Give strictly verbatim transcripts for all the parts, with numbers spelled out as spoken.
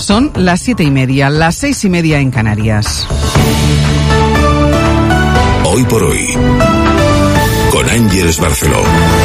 Son las siete y media, las seis y media en Canarias. Hoy por hoy, con Ángeles Barceló.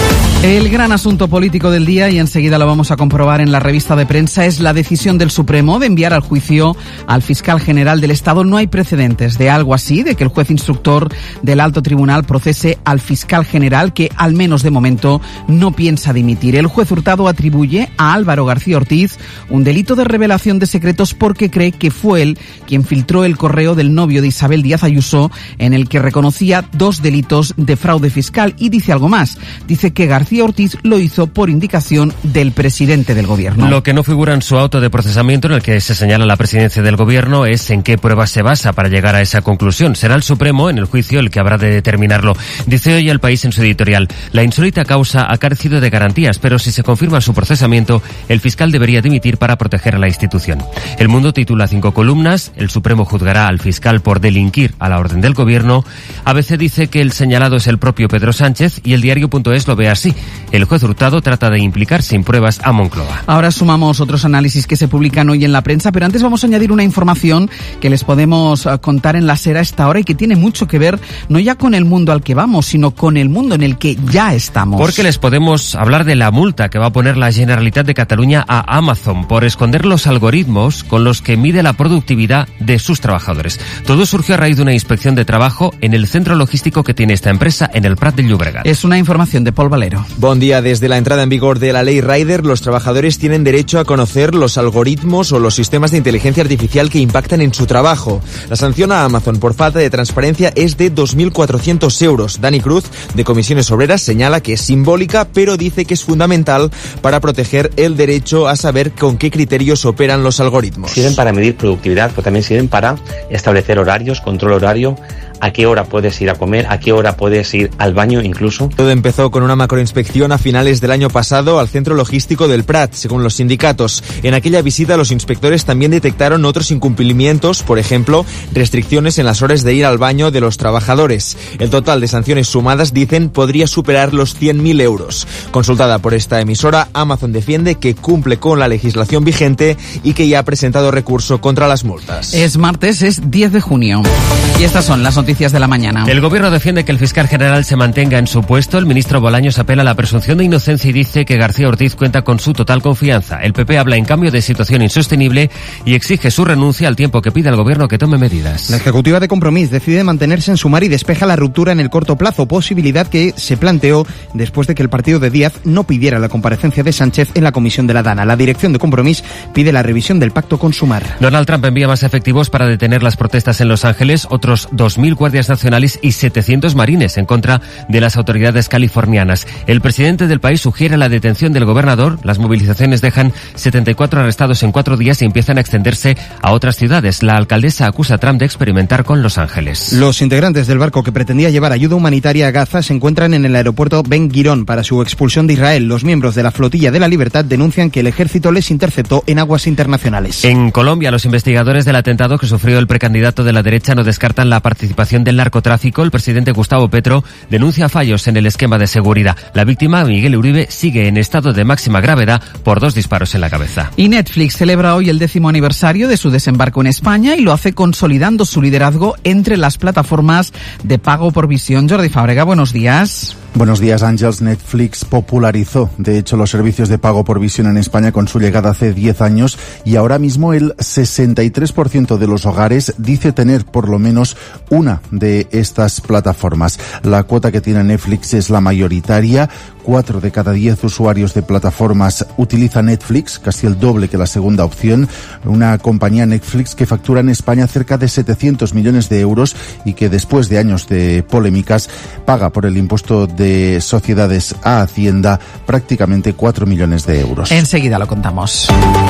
El gran asunto político del día, y enseguida lo vamos a comprobar en la revista de prensa, es la decisión del Supremo de enviar al juicio al fiscal general del Estado. No hay precedentes de algo así, de que el juez instructor del Alto Tribunal procese al fiscal general, que al menos de momento no piensa dimitir. El juez Hurtado atribuye a Álvaro García Ortiz un delito de revelación de secretos porque cree que fue él quien filtró el correo del novio de Isabel Díaz Ayuso, en el que reconocía dos delitos de fraude fiscal, y dice algo más. Dice que García Ortiz lo hizo por indicación del presidente del gobierno. Lo que no figura en su auto de procesamiento, en el que se señala la presidencia del gobierno, es en qué pruebas se basa para llegar a esa conclusión. Será el Supremo en el juicio el que habrá de determinarlo. Dice hoy El País en su editorial: la insólita causa ha carecido de garantías, pero si se confirma su procesamiento, el fiscal debería dimitir para proteger a la institución. El Mundo titula cinco columnas: el Supremo juzgará al fiscal por delinquir a la orden del gobierno. A B C dice que el señalado es el propio Pedro Sánchez, y el diario.es lo ve así: el juez Hurtado trata de implicar sin pruebas a Moncloa. Ahora sumamos otros análisis que se publican hoy en la prensa, pero antes vamos a añadir una información que les podemos contar en la SER a esta hora y que tiene mucho que ver no ya con el mundo al que vamos, sino con el mundo en el que ya estamos. Porque les podemos hablar de la multa que va a poner la Generalitat de Cataluña a Amazon por esconder los algoritmos con los que mide la productividad de sus trabajadores. Todo surgió a raíz de una inspección de trabajo en el centro logístico que tiene esta empresa en el Prat de Llobregat. Es una información de Paul Valero. Buen día. Desde la entrada en vigor de la ley Rider, los trabajadores tienen derecho a conocer los algoritmos o los sistemas de inteligencia artificial que impactan en su trabajo. La sanción a Amazon por falta de transparencia es de dos mil cuatrocientos euros. Dani Cruz, de Comisiones Obreras, señala que es simbólica, pero dice que es fundamental para proteger el derecho a saber con qué criterios operan los algoritmos. Sirven para medir productividad, pero también sirven para establecer horarios, control horario, a qué hora puedes ir a comer, a qué hora puedes ir al baño incluso. Todo empezó con una macroinspección a finales del año pasado al centro logístico del Prat, según los sindicatos. En aquella visita los inspectores también detectaron otros incumplimientos, por ejemplo, restricciones en las horas de ir al baño de los trabajadores. El total de sanciones sumadas, dicen, podría superar los cien mil euros. Consultada por esta emisora, Amazon defiende que cumple con la legislación vigente y que ya ha presentado recurso contra las multas. Es martes, es diez de junio. Y estas son las noticias de la mañana. El gobierno defiende que el fiscal general se mantenga en su puesto. El ministro Bolaños apela a la presunción de inocencia y dice que García Ortiz cuenta con su total confianza. El P P habla en cambio de situación insostenible y exige su renuncia, al tiempo que pide al gobierno que tome medidas. La ejecutiva de Compromís decide mantenerse en Sumar y despeja la ruptura en el corto plazo, posibilidad que se planteó después de que el partido de Díaz no pidiera la comparecencia de Sánchez en la comisión de la Dana. La dirección de Compromís pide la revisión del pacto con Sumar. Donald Trump envía más efectivos para detener las protestas en Los Ángeles, otros dos mil guardias nacionales y setecientos marines en contra de las autoridades californianas. El presidente del país sugiere la detención del gobernador. Las movilizaciones dejan setenta y cuatro arrestados en cuatro días y empiezan a extenderse a otras ciudades. La alcaldesa acusa a Trump de experimentar con Los Ángeles. Los integrantes del barco que pretendía llevar ayuda humanitaria a Gaza se encuentran en el aeropuerto Ben Gurion para su expulsión de Israel. Los miembros de la Flotilla de la Libertad denuncian que el ejército les interceptó en aguas internacionales. En Colombia, los investigadores del atentado que sufrió el precandidato de la derecha no descartan la participación del narcotráfico. El presidente Gustavo Petro denuncia fallos en el esquema de seguridad. La víctima, Miguel Uribe, sigue en estado de máxima gravedad por dos disparos en la cabeza. Y Netflix celebra hoy el décimo aniversario de su desembarco en España y lo hace consolidando su liderazgo entre las plataformas de pago por visión. Jordi Fábrega, buenos días. Buenos días, Ángels. Netflix popularizó, de hecho, los servicios de pago por visión en España con su llegada hace diez años y ahora mismo el sesenta y tres por ciento de los hogares dice tener por lo menos una de estas plataformas. La cuota que tiene Netflix es la mayoritaria. Cuatro de cada diez usuarios de plataformas utilizan Netflix, casi el doble que la segunda opción. Una compañía, Netflix, que factura en España cerca de setecientos millones de euros y que después de años de polémicas paga por el impuesto de sociedades a Hacienda prácticamente cuatro millones de euros. Enseguida lo contamos.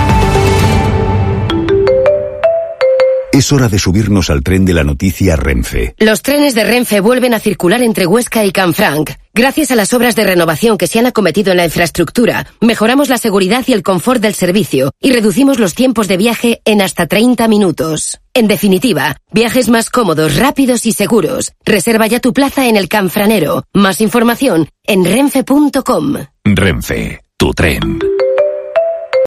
Es hora de subirnos al tren de la noticia Renfe. Los trenes de Renfe vuelven a circular entre Huesca y Canfranc. Gracias a las obras de renovación que se han acometido en la infraestructura, mejoramos la seguridad y el confort del servicio y reducimos los tiempos de viaje en hasta treinta minutos. En definitiva, viajes más cómodos, rápidos y seguros. Reserva ya tu plaza en el Canfranero. Más información en renfe punto com. Renfe, tu tren.